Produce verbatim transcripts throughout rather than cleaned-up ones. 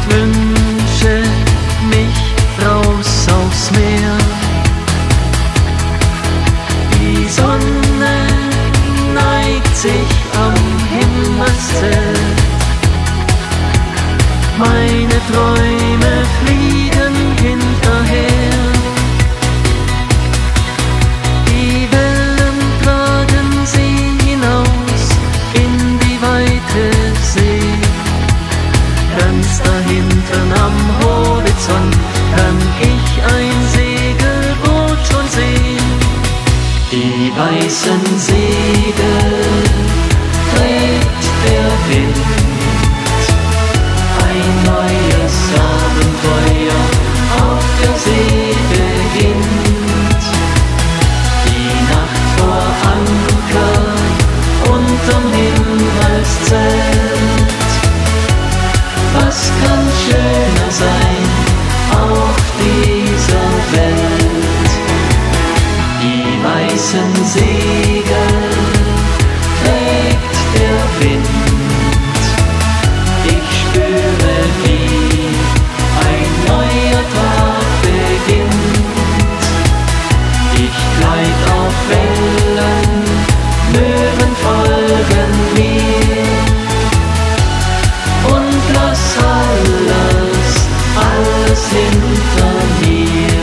wünsche mich raus aufs Meer. Die Sonne neigt sich am Himmelszelt. Meine Träume fliegen hinterher. Die Wellen tragen sie hinaus in die weite See. Ganz dahinten am Horizont kann ich ein Segelboot schon sehen. Die weißen Segel trägt der Wind. Ein neues Abenteuer auf der See beginnt. Die Nacht vor Anker unterm Himmelszelt. Was kann schöner sein auf dieser Welt? Die weißen Segel trägt der Wind. Ich spüre, wie ein neuer Tag beginnt. Ich gleit auf Wellen, Möwen folgen mir. Und lass alles, alles hinter mir.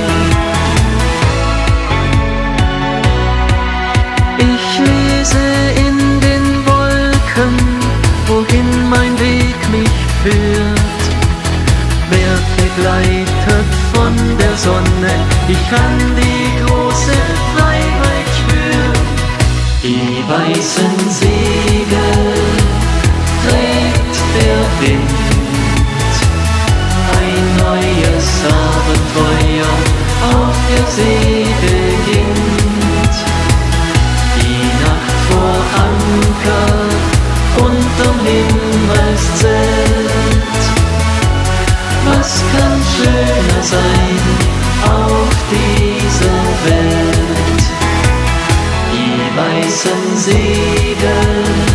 Ich lese in den Wolken, wohin mein Weg mich führt. Werd begleitet von der Sonne, ich kann die große Freiheit spüren. Die weißen Segel trägt der Wind. Ein neues Abenteuer auf der See beginnt. Die Nacht vor Anker unterm Himmelszelt. Was kann schöner sein auf dieser Welt? Die weißen Segel